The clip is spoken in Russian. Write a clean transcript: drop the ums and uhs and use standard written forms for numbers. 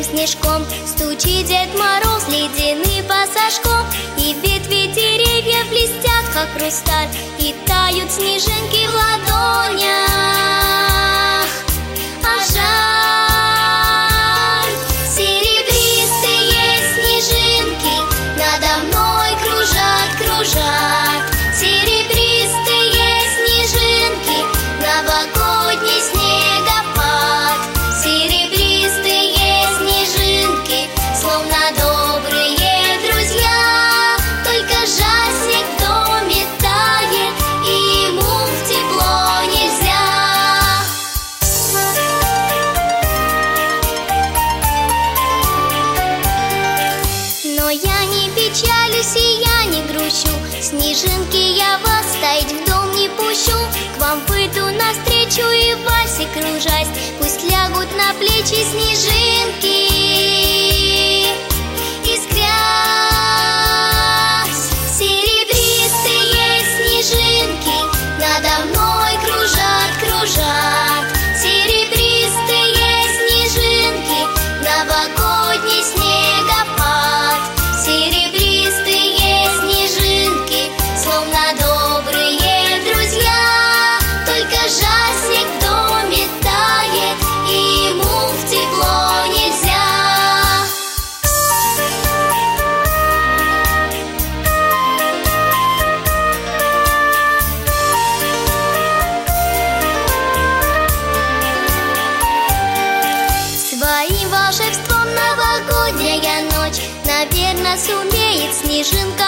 снежком, стучит Дед Мороз ледяным пассажком, и ветви деревьев блестят, как хрусталь, и тают снежинки в ладонях. А жаль, серебристые снежинки надо мной кружат, кружат. Серебристые снежинки, новогодний снегопад. Серебристые снежинки, словно добрые друзья. Только жаль, снег в доме тает, и ему в тепло нельзя. Но я не печалюсь и я не грущу. Снежинки, я вас таять в дом не пущу. К вам выйду навстречу и в вальсе кружась. Пусть лягут на плечи снежинки, искрясь. Серебристые снежинки надо мной кружат, кружат. Серебристые снежинки, новогодний снегопад. Серебристые снежинки, словно добрые друзья. Только жаль, снег в доме тает, и ему в тепло нельзя. Своим волшебством новогодняя ночь, наверно, сумеет снежинка